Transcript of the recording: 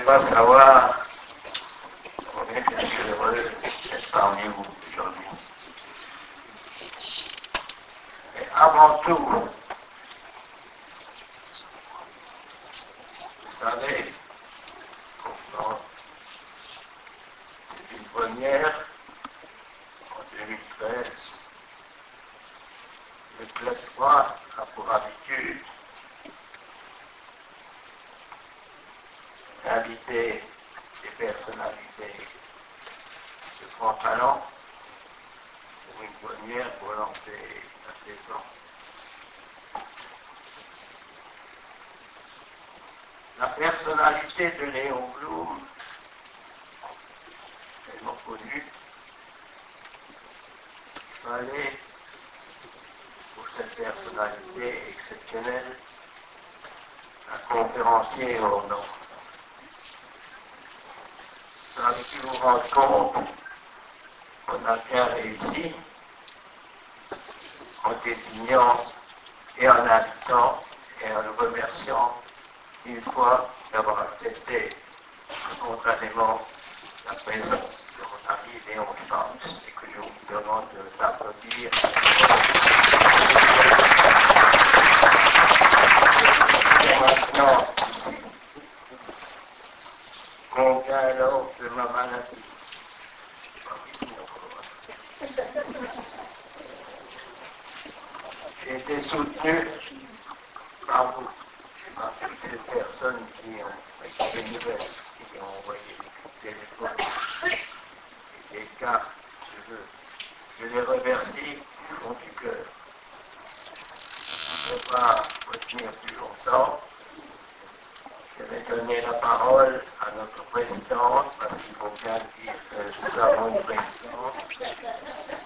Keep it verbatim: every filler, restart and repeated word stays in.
pas savoir combien je suis heureux d'être parmi vous aujourd'hui. Et avant tout, vous savez, pourtant, c'est une première en deux mille treize. Le Club trois a pour habitude d'inviter des personnalités de grand talent pour une première pour lancer la saison. La personnalité de Léon Blum, tellement connue, il fallait pour cette personnalité exceptionnelle un conférencier hors norme. Vous avez pu vous rendre compte qu'on a bien réussi en désignant et en invitant et en le remerciant une fois d'avoir accepté spontanément la présence de mon ami Léon Schwartz et que je vous demande de l'applaudir. Et maintenant, ici, combien alors de ma maladie? J'ai été soutenu par vous, par toutes ces personnes qui ont été des nouvelles, qui ont envoyé des téléphones, des cartes, je veux. Je les remercie du fond du cœur. Je ne vais pas retenir plus longtemps. Je vais donner la parole à notre présidente, parce qu'il faut bien dire que nous avons une présidente.